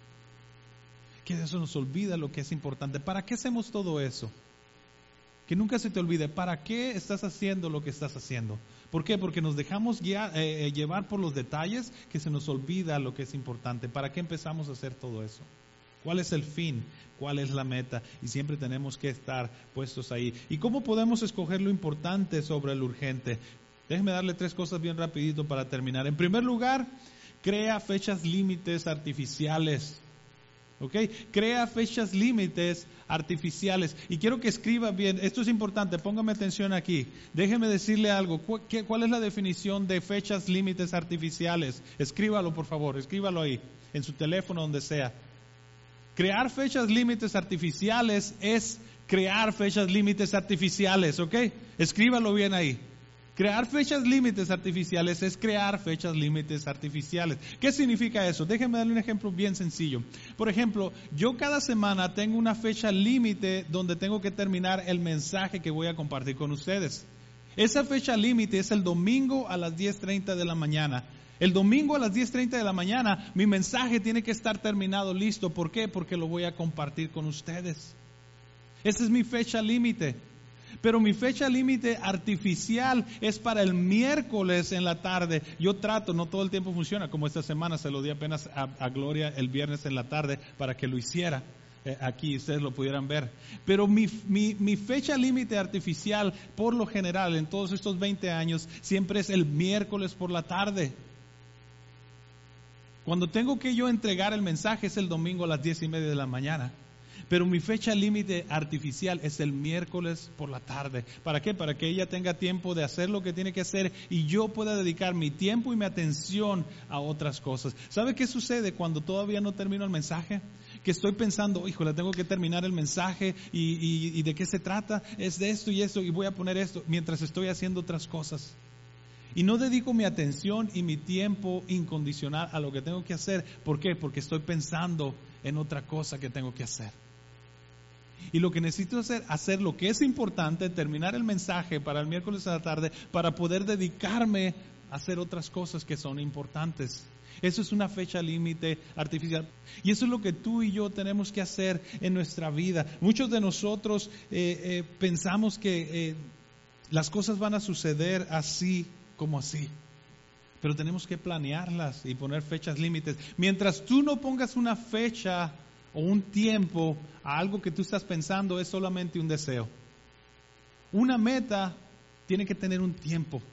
Speaker 1: Que eso nos olvida lo que es importante. ¿Para qué hacemos todo eso? Que nunca se te olvide, ¿para qué estás haciendo lo que estás haciendo? ¿Por qué? Porque nos dejamos guiar, eh, llevar por los detalles, que se nos olvida lo que es importante. ¿Para qué empezamos a hacer todo eso? ¿Cuál es el fin? ¿Cuál es la meta? Y siempre tenemos que estar puestos ahí. ¿Y cómo podemos escoger lo importante sobre lo urgente? Déjenme darle tres cosas bien rapidito para terminar. En primer lugar, crea fechas límites artificiales. ¿Ok? Crea fechas límites artificiales. Y quiero que escriba bien, esto es importante, póngame atención aquí. Déjeme decirle algo. ¿Cuál es la definición de fechas límites artificiales? Escríbalo, por favor, escríbalo ahí, en su teléfono, donde sea. Crear fechas límites artificiales es crear fechas límites artificiales, ¿ok? Escríbalo bien ahí. Crear fechas límites artificiales es crear fechas límites artificiales. ¿Qué significa eso? Déjenme darle un ejemplo bien sencillo. Por ejemplo, yo cada semana tengo una fecha límite donde tengo que terminar el mensaje que voy a compartir con ustedes. Esa fecha límite es el domingo a las diez treinta de la mañana. El domingo a las diez treinta de la mañana mi mensaje tiene que estar terminado, listo. ¿Por qué? Porque lo voy a compartir con ustedes. Esa es mi fecha límite. Pero mi fecha límite artificial es para el miércoles en la tarde. Yo trato, no todo el tiempo funciona, como esta semana se lo di apenas a, a Gloria el viernes en la tarde para que lo hiciera. Eh, aquí ustedes lo pudieran ver. Pero mi, mi, mi fecha límite artificial, por lo general, en todos estos veinte años, siempre es el miércoles por la tarde. Cuando tengo que yo entregar el mensaje es el domingo a las diez y media de la mañana. Pero mi fecha límite artificial es el miércoles por la tarde. ¿Para qué? Para que ella tenga tiempo de hacer lo que tiene que hacer y yo pueda dedicar mi tiempo y mi atención a otras cosas. ¿Sabe qué sucede cuando todavía no termino el mensaje? Que estoy pensando, híjole, tengo que terminar el mensaje y, y, y ¿de qué se trata? Es de esto y esto y voy a poner esto mientras estoy haciendo otras cosas. Y no dedico mi atención y mi tiempo incondicional a lo que tengo que hacer. ¿Por qué? Porque estoy pensando en otra cosa que tengo que hacer. Y lo que necesito hacer, hacer lo que es importante, terminar el mensaje para el miércoles a la tarde, para poder dedicarme a hacer otras cosas que son importantes. Eso es una fecha límite artificial. Y eso es lo que tú y yo tenemos que hacer en nuestra vida. Muchos de nosotros eh, eh, pensamos que eh, las cosas van a suceder así como así. Pero tenemos que planearlas y poner fechas límites. Mientras tú no pongas una fecha o un tiempo a algo que tú estás pensando, es solamente un deseo. Una meta tiene que tener un tiempo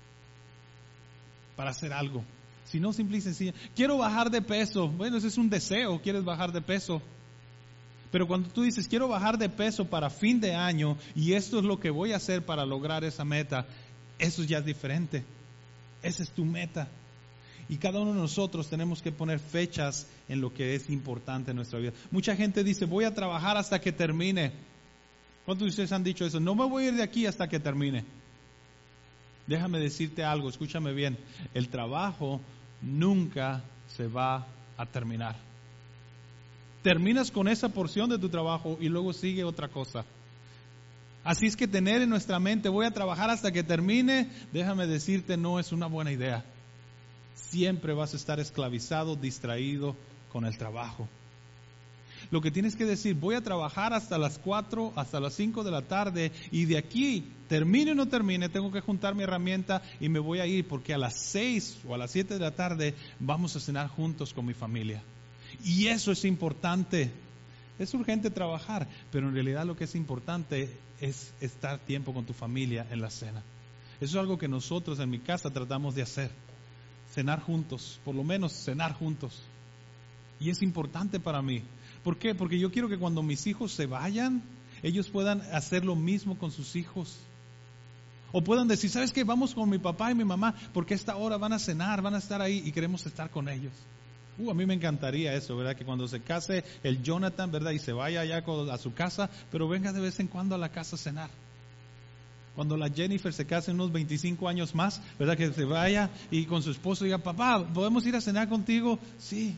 Speaker 1: para hacer algo. Si no, simple y sencillo. Quiero bajar de peso. Bueno, ese es un deseo, quieres bajar de peso. Pero cuando tú dices, quiero bajar de peso para fin de año y esto es lo que voy a hacer para lograr esa meta, eso ya es diferente. Esa es tu meta. Y cada uno de nosotros tenemos que poner fechas en lo que es importante en nuestra vida. Mucha gente dice, voy a trabajar hasta que termine. ¿Cuántos de ustedes han dicho eso? No me voy a ir de aquí hasta que termine. Déjame decirte algo, escúchame bien. El trabajo nunca se va a terminar. Terminas con esa porción de tu trabajo y luego sigue otra cosa. Así es que tener en nuestra mente, voy a trabajar hasta que termine, déjame decirte, no es una buena idea. Siempre vas a estar esclavizado, distraído con el trabajo. Lo que tienes que decir, voy a trabajar hasta las cuatro, hasta las cinco de la tarde, y de aquí, termine o no termine, tengo que juntar mi herramienta y me voy a ir, porque a las seis o a las siete de la tarde vamos a cenar juntos con mi familia. Y eso es importante. Es urgente trabajar, pero en realidad lo que es importante es estar tiempo con tu familia en la cena. Eso es algo que nosotros en mi casa tratamos de hacer. Cenar juntos, por lo menos cenar juntos. Y es importante para mí. ¿Por qué? Porque yo quiero que cuando mis hijos se vayan, ellos puedan hacer lo mismo con sus hijos. O puedan decir, ¿sabes qué? Vamos con mi papá y mi mamá, porque a esta hora van a cenar, van a estar ahí y queremos estar con ellos. Uh, a mí me encantaría eso, ¿verdad? Que cuando se case el Jonathan, ¿verdad? Y se vaya allá a su casa, pero venga de vez en cuando a la casa a cenar. Cuando la Jennifer se case unos veinticinco años más, ¿verdad? Que se vaya y con su esposo diga, papá, ¿podemos ir a cenar contigo? Sí.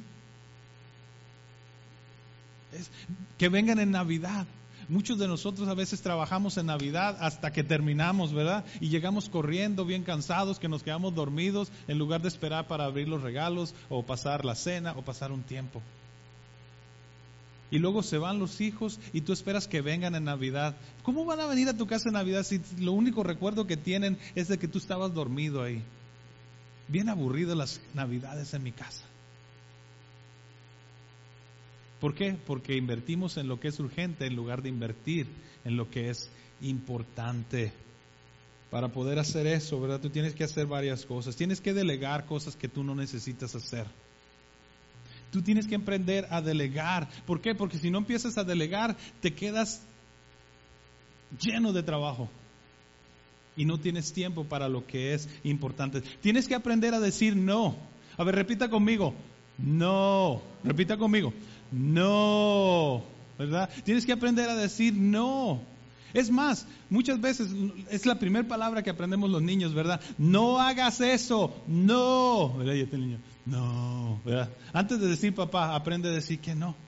Speaker 1: Es, que vengan en Navidad. Muchos de nosotros a veces trabajamos en Navidad hasta que terminamos, ¿verdad? Y llegamos corriendo, bien cansados, que nos quedamos dormidos en lugar de esperar para abrir los regalos o pasar la cena o pasar un tiempo. Y luego se van los hijos y tú esperas que vengan en Navidad. ¿Cómo van a venir a tu casa en Navidad si lo único recuerdo que tienen es de que tú estabas dormido ahí? Bien aburrido las Navidades en mi casa. ¿Por qué? Porque invertimos en lo que es urgente en lugar de invertir en lo que es importante. Para poder hacer eso, ¿verdad? Tú tienes que hacer varias cosas. Tienes que delegar cosas que tú no necesitas hacer. Tú tienes que aprender a delegar. ¿Por qué? Porque si no empiezas a delegar, te quedas lleno de trabajo. Y no tienes tiempo para lo que es importante. Tienes que aprender a decir no. A ver, repita conmigo. No. Repita conmigo. No, ¿verdad? Tienes que aprender a decir no. Es más, muchas veces es la primera palabra que aprendemos los niños, ¿verdad? No hagas eso, no, ¿verdad? Y este niño, no, ¿verdad? Antes de decir papá, aprende a decir que no.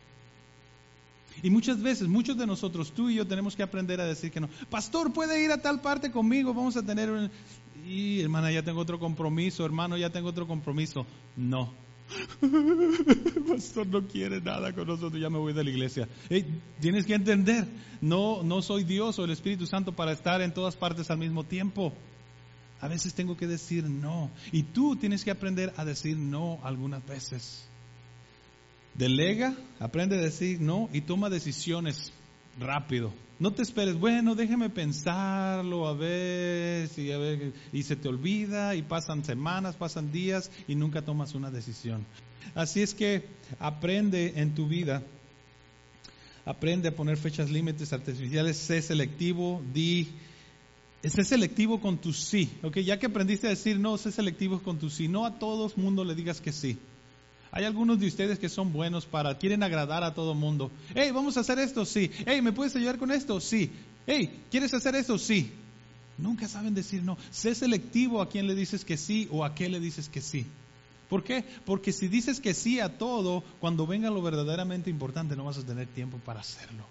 Speaker 1: Y muchas veces, muchos de nosotros, tú y yo, tenemos que aprender a decir que no. Pastor, ¿puede ir a tal parte conmigo? Vamos a tener un... Y hermana, ya tengo otro compromiso, hermano, ya tengo otro compromiso. No. Pastor no quiere nada con nosotros, ya me voy de la iglesia. Hey, tienes que entender, no, no soy Dios o el Espíritu Santo para estar en todas partes al mismo tiempo. A veces tengo que decir no. Y tú tienes que aprender a decir no algunas veces. Delega, aprende a decir no y toma decisiones rápido. No te esperes, bueno, déjame pensarlo, a ver, si, a ver, y se te olvida, y pasan semanas, pasan días, y nunca tomas una decisión. Así es que aprende en tu vida, aprende a poner fechas límites artificiales, sé selectivo, di, sé selectivo con tu sí, ¿ok? Ya que aprendiste a decir no, sé selectivo con tu sí, no a todo el mundo le digas que sí. Hay algunos de ustedes que son buenos para, quieren agradar a todo el mundo. Hey, ¿vamos a hacer esto? Sí. Hey, ¿me puedes ayudar con esto? Sí. Hey, ¿quieres hacer esto? Sí. Nunca saben decir no. Sé selectivo a quién le dices que sí o a qué le dices que sí. ¿Por qué? Porque si dices que sí a todo, cuando venga lo verdaderamente importante no vas a tener tiempo para hacerlo.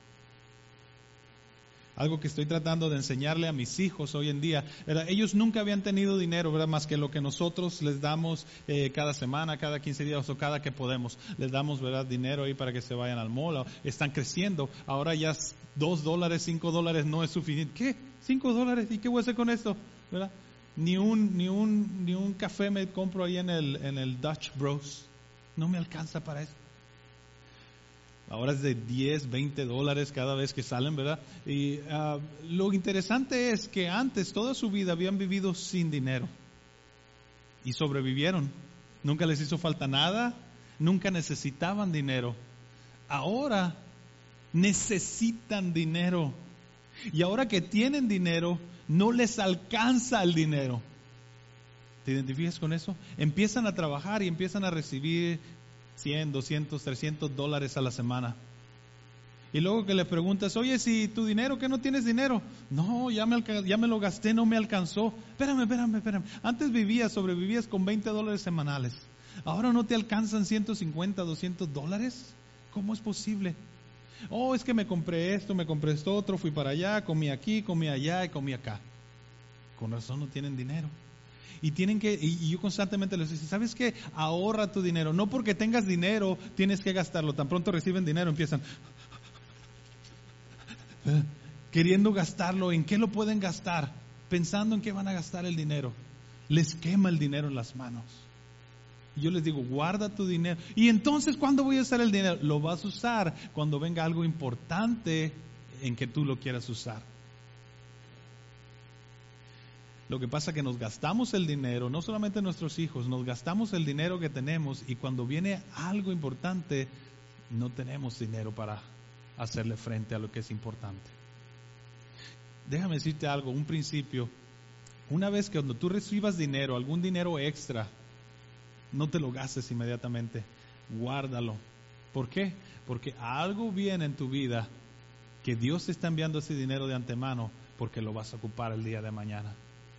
Speaker 1: Algo que estoy tratando de enseñarle a mis hijos hoy en día, ¿verdad? Ellos nunca habían tenido dinero, ¿verdad? Más que lo que nosotros les damos eh, cada semana, cada quince días o cada que podemos. Les damos, ¿verdad? Dinero ahí para que se vayan al mall. Están creciendo. Ahora ya dos dólares, cinco dólares no es suficiente. ¿Qué? ¿Cinco dólares? ¿Y qué voy a hacer con esto? ¿Verdad? Ni un, ni un, ni un café me compro ahí en el, en el Dutch Bros. No me alcanza para eso. Ahora es de diez, veinte dólares cada vez que salen, ¿verdad? Y uh, lo interesante es que antes, toda su vida, habían vivido sin dinero. Y sobrevivieron. Nunca les hizo falta nada. Nunca necesitaban dinero. Ahora necesitan dinero. Y ahora que tienen dinero, no les alcanza el dinero. ¿Te identificas con eso? Empiezan a trabajar y empiezan a recibir cien, doscientos, trescientos dólares a la semana. Y luego que le preguntas, oye, si tu dinero, ¿qué no tienes dinero? No, ya me, alca- ya me lo gasté, no me alcanzó. Espérame, espérame, espérame. Antes vivías, sobrevivías con veinte dólares semanales. Ahora no te alcanzan ciento cincuenta, doscientos dólares. ¿Cómo es posible? Oh, es que me compré esto, me compré esto otro, fui para allá, comí aquí, comí allá y comí acá. Con razón no tienen dinero. Y tienen que, y, y yo constantemente les digo, ¿sabes qué? Ahorra tu dinero. No porque tengas dinero tienes que gastarlo. Tan pronto reciben dinero empiezan queriendo gastarlo. ¿En qué lo pueden gastar? Pensando en qué van a gastar el dinero. Les quema el dinero en las manos. Y yo les digo, guarda tu dinero. Y entonces, ¿cuándo voy a usar el dinero? Lo vas a usar cuando venga algo importante en que tú lo quieras usar. Lo que pasa es que nos gastamos el dinero, no solamente nuestros hijos, nos gastamos el dinero que tenemos y cuando viene algo importante, no tenemos dinero para hacerle frente a lo que es importante. Déjame decirte algo, un principio. Una vez que cuando tú recibas dinero, algún dinero extra, no te lo gastes inmediatamente, guárdalo. ¿Por qué? Porque algo viene en tu vida que Dios te está enviando ese dinero de antemano porque lo vas a ocupar el día de mañana.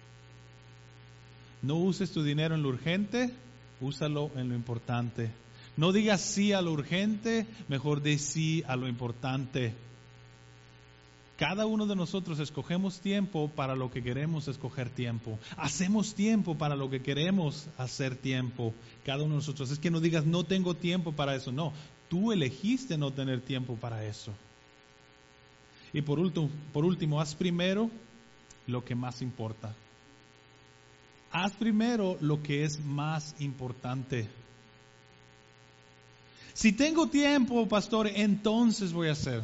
Speaker 1: No uses tu dinero en lo urgente, úsalo en lo importante. No digas sí a lo urgente, mejor di sí a lo importante. Cada uno de nosotros escogemos tiempo para lo que queremos escoger tiempo. Hacemos tiempo para lo que queremos hacer tiempo. Cada uno de nosotros. Es que no digas no tengo tiempo para eso. No, tú elegiste no tener tiempo para eso. Y por último, por último, haz primero lo que más importa. Haz primero lo que es más importante. Si tengo tiempo, pastor, entonces voy a hacer.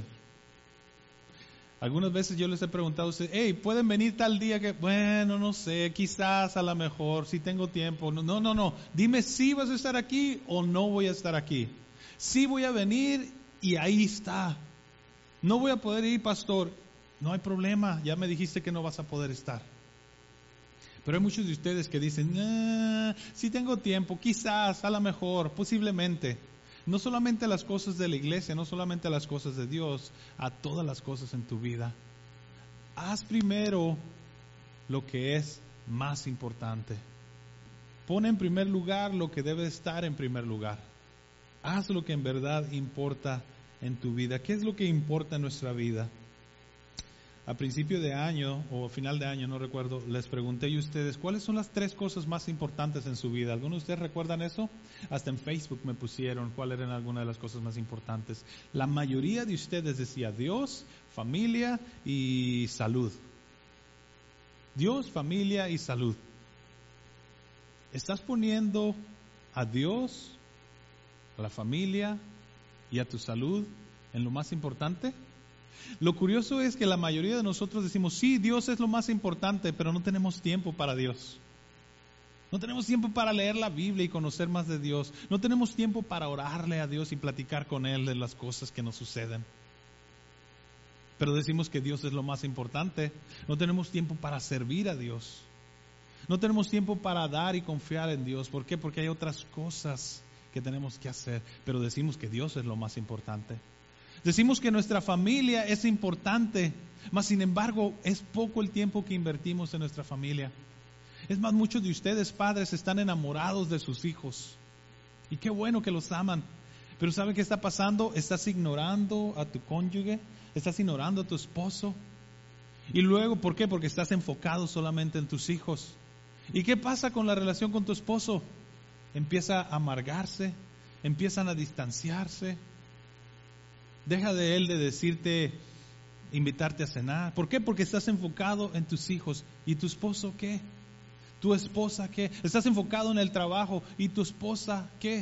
Speaker 1: Algunas veces yo les he preguntado a ustedes, hey, ¿pueden venir tal día que, bueno, no sé, quizás a lo mejor, si tengo tiempo? No, no, no, dime si vas a estar aquí o no voy a estar aquí. Sí voy a venir y ahí está. No voy a poder ir, pastor. No hay problema, ya me dijiste que no vas a poder estar. Pero hay muchos de ustedes que dicen, nah, si tengo tiempo, quizás, a lo mejor, posiblemente. No solamente a las cosas de la iglesia, no solamente a las cosas de Dios, a todas las cosas en tu vida. Haz primero lo que es más importante. Pon en primer lugar lo que debe estar en primer lugar. Haz lo que en verdad importa en tu vida. ¿Qué es lo que importa en nuestra vida? A principio de año o a final de año, no recuerdo, les pregunté a ustedes cuáles son las tres cosas más importantes en su vida. ¿Algunos de ustedes recuerdan eso? Hasta en Facebook me pusieron cuáles eran algunas de las cosas más importantes. La mayoría de ustedes decía Dios, familia y salud. Dios, familia y salud. ¿Estás poniendo a Dios, a la familia y a tu salud en lo más importante? Lo curioso es que la mayoría de nosotros decimos, sí, Dios es lo más importante, pero no tenemos tiempo para Dios. No tenemos tiempo para leer la Biblia y conocer más de Dios. No tenemos tiempo para orarle a Dios y platicar con Él de las cosas que nos suceden. Pero decimos que Dios es lo más importante. No tenemos tiempo para servir a Dios. No tenemos tiempo para dar y confiar en Dios. ¿Por qué? Porque hay otras cosas que tenemos que hacer. Pero decimos que Dios es lo más importante. Decimos que nuestra familia es importante, mas sin embargo es poco el tiempo que invertimos en nuestra familia. Es más, muchos de ustedes, padres, están enamorados de sus hijos. Y qué bueno que los aman. Pero ¿saben qué está pasando? Estás ignorando a tu cónyuge, estás ignorando a tu esposo. Y luego, ¿por qué? Porque estás enfocado solamente en tus hijos. ¿Y qué pasa con la relación con tu esposo? Empieza a amargarse, empiezan a distanciarse. Deja de él de decirte, invitarte a cenar. ¿Por qué? Porque estás enfocado en tus hijos. ¿Y tu esposo qué? ¿Tu esposa qué? Estás enfocado en el trabajo. ¿Y tu esposa qué?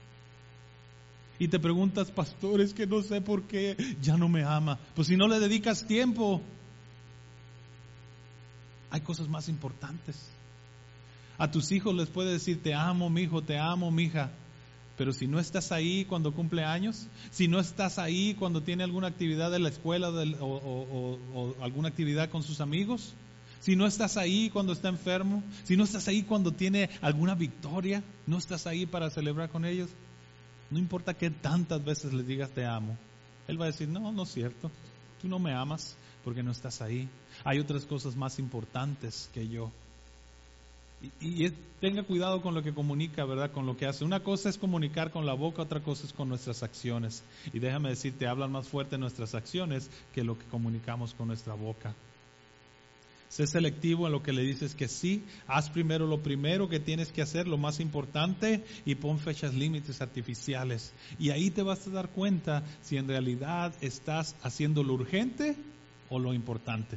Speaker 1: Y te preguntas, pastor, es que no sé por qué ya no me ama. Pues si no le dedicas tiempo, hay cosas más importantes. A tus hijos les puedes decir, te amo, mi hijo, te amo, mi hija. Pero si no estás ahí cuando cumple años, si no estás ahí cuando tiene alguna actividad de la escuela del, o, o, o, o alguna actividad con sus amigos, Si no estás ahí cuando está enfermo, si no estás ahí cuando tiene alguna victoria, no estás ahí para celebrar con ellos, no importa que tantas veces les digas te amo, Él va a decir, no, no es cierto, tú no me amas porque no estás ahí. Hay otras cosas más importantes que yo. Y, y tenga cuidado con lo que comunica, ¿verdad? Con lo que hace. Una cosa es comunicar con la boca, otra cosa es con nuestras acciones. Y déjame decirte, hablan más fuerte nuestras acciones que lo que comunicamos con nuestra boca. Sé selectivo en lo que le dices que sí. Haz primero lo primero que tienes que hacer, lo más importante, y pon fechas límites artificiales. Y ahí te vas a dar cuenta si en realidad estás haciendo lo urgente o lo importante.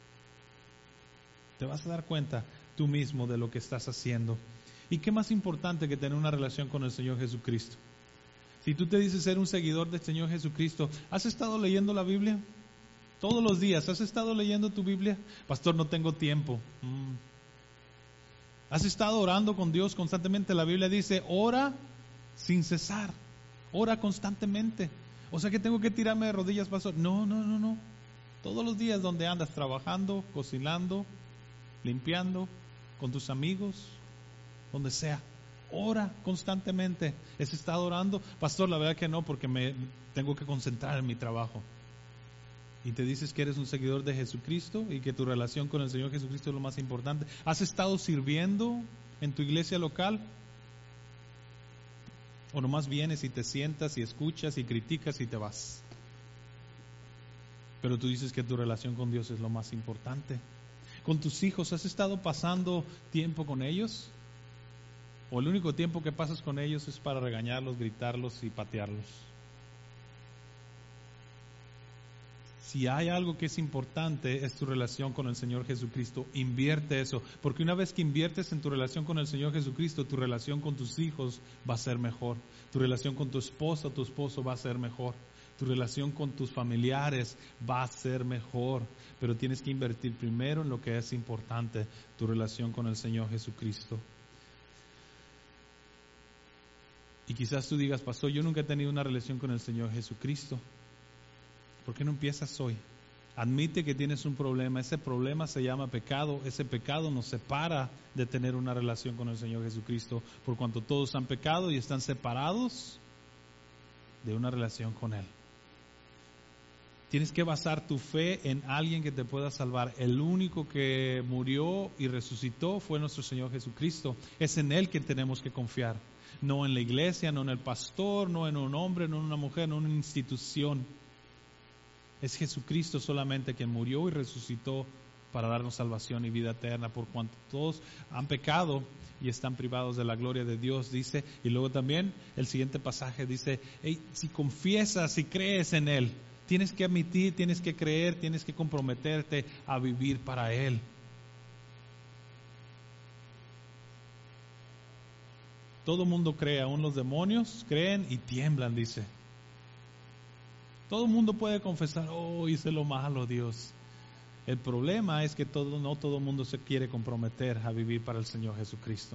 Speaker 1: Te vas a dar cuenta tú mismo de lo que estás haciendo. ¿Y qué más importante que tener una relación con el Señor Jesucristo? Si tú te dices ser un seguidor del Señor Jesucristo, ¿has estado leyendo la Biblia? Todos los días, ¿has estado leyendo tu Biblia? Pastor, no tengo tiempo. Mm. ¿Has estado orando con Dios constantemente? La Biblia dice, ora sin cesar, ora constantemente. O sea que tengo que tirarme de rodillas, pastor. No, no, no, no. Todos los días donde andas trabajando, cocinando, limpiando, con tus amigos, donde sea, ora constantemente. ¿Has estado orando? Pastor, la verdad que no, porque me tengo que concentrar en mi trabajo. Y te dices que eres un seguidor de Jesucristo y que tu relación con el Señor Jesucristo es lo más importante. ¿Has estado sirviendo en tu iglesia local? ¿O nomás vienes y te sientas y escuchas y criticas y te vas? Pero tú dices que tu relación con Dios es lo más importante. ¿Con tus hijos has estado pasando tiempo con ellos? ¿O el único tiempo que pasas con ellos es para regañarlos, gritarlos y patearlos? Si hay algo que es importante, es tu relación con el Señor Jesucristo. Invierte eso, porque una vez que inviertes en tu relación con el Señor Jesucristo, tu relación con tus hijos va a ser mejor. Tu relación con tu esposa o tu esposo va a ser mejor. Tu relación con tus familiares va a ser mejor. Pero tienes que invertir primero en lo que es importante, tu relación con el Señor Jesucristo. Y quizás tú digas, pastor, yo nunca he tenido una relación con el Señor Jesucristo. ¿Por qué no empiezas hoy? Admite que tienes un problema. Ese problema se llama pecado. Ese pecado nos separa de tener una relación con el Señor Jesucristo, por cuanto todos han pecado y están separados de una relación con Él. Tienes que basar tu fe en alguien que te pueda salvar. El único que murió y resucitó fue nuestro Señor Jesucristo. Es en Él que tenemos que confiar. No en la iglesia, no en el pastor, no en un hombre, no en una mujer, no en una institución. Es Jesucristo solamente quien murió y resucitó para darnos salvación y vida eterna, por cuanto todos han pecado y están privados de la gloria de Dios, dice. Y luego también el siguiente pasaje dice, hey, si confiesas, si crees en Él, tienes que admitir, tienes que creer, tienes que comprometerte a vivir para Él. Todo mundo cree, aún los demonios creen y tiemblan, dice. Todo el mundo puede confesar, oh, hice lo malo, Dios. El problema es que todo, no todo el mundo se quiere comprometer a vivir para el Señor Jesucristo.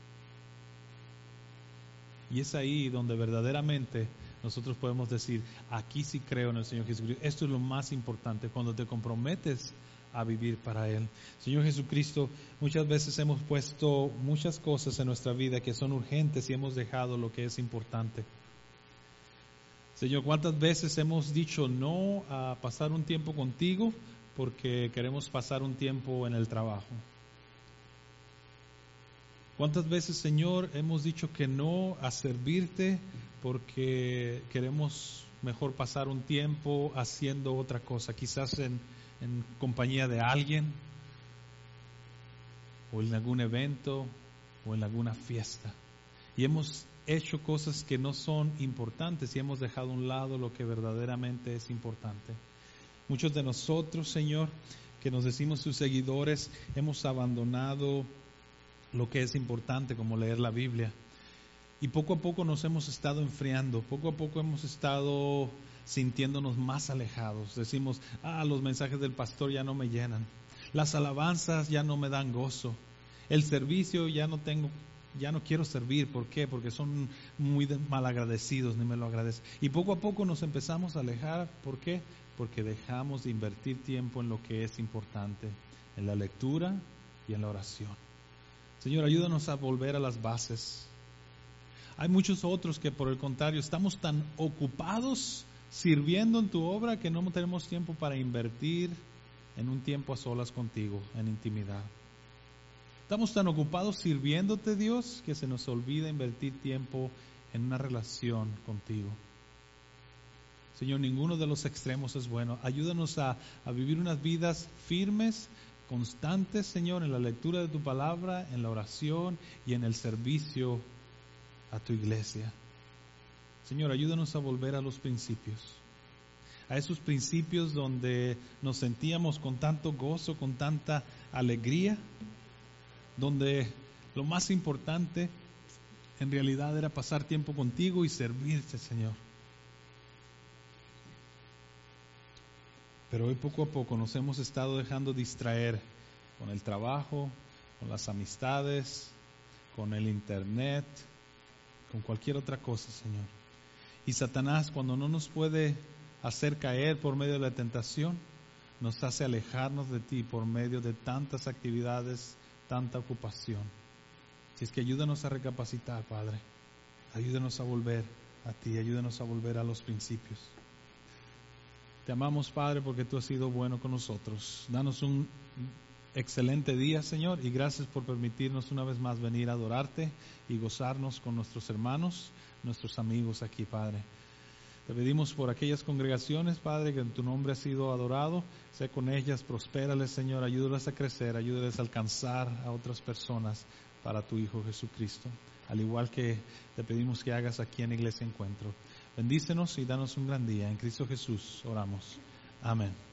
Speaker 1: Y es ahí donde verdaderamente nosotros podemos decir, aquí sí creo en el Señor Jesucristo. Esto es lo más importante, cuando te comprometes a vivir para Él. Señor Jesucristo, muchas veces hemos puesto muchas cosas en nuestra vida que son urgentes y hemos dejado lo que es importante. Señor, ¿cuántas veces hemos dicho no a pasar un tiempo contigo porque queremos pasar un tiempo en el trabajo? ¿Cuántas veces, Señor, hemos dicho que no a servirte porque queremos mejor pasar un tiempo haciendo otra cosa, quizás en, en compañía de alguien, o en algún evento, o en alguna fiesta? Y hemos hecho cosas que no son importantes y hemos dejado a un lado lo que verdaderamente es importante. Muchos de nosotros, Señor, que nos decimos sus seguidores, hemos abandonado lo que es importante, como leer la Biblia. Y poco a poco nos hemos estado enfriando, poco a poco hemos estado sintiéndonos más alejados. Decimos, ah, los mensajes del pastor ya no me llenan, las alabanzas ya no me dan gozo, el servicio ya no tengo ya no quiero servir. ¿Por qué? Porque son muy malagradecidos, ni me lo agradecen. Y poco a poco nos empezamos a alejar. ¿Por qué? Porque dejamos de invertir tiempo en lo que es importante, en la lectura y en la oración. Señor, ayúdanos a volver a las bases. Hay muchos otros que, por el contrario, estamos tan ocupados sirviendo en tu obra que no tenemos tiempo para invertir en un tiempo a solas contigo, en intimidad. Estamos tan ocupados sirviéndote, Dios, que se nos olvida invertir tiempo en una relación contigo. Señor, ninguno de los extremos es bueno. Ayúdanos a, a vivir unas vidas firmes, constantes, Señor, en la lectura de tu palabra, en la oración y en el servicio a tu iglesia. Señor, ayúdanos a volver a los principios, a esos principios donde nos sentíamos con tanto gozo, con tanta alegría, donde lo más importante en realidad era pasar tiempo contigo y servirte, Señor. Pero hoy poco a poco nos hemos estado dejando distraer con el trabajo, con las amistades, con el internet, con cualquier otra cosa, Señor. Y Satanás, cuando no nos puede hacer caer por medio de la tentación, nos hace alejarnos de ti por medio de tantas actividades, tanta ocupación. Así es que ayúdanos a recapacitar, Padre. Ayúdanos a volver a ti, ayúdanos a volver a los principios. Te amamos, Padre, porque tú has sido bueno con nosotros. Danos un excelente día, Señor, y gracias por permitirnos una vez más venir a adorarte y gozarnos con nuestros hermanos, nuestros amigos aquí, Padre. Te pedimos por aquellas congregaciones, Padre, que en tu nombre ha sido adorado. Sé con ellas, prospérales, Señor, ayúdales a crecer, ayúdales a alcanzar a otras personas para tu Hijo Jesucristo. Al igual que te pedimos que hagas aquí en Iglesia Encuentro. Bendícenos y danos un gran día. En Cristo Jesús oramos. Amén.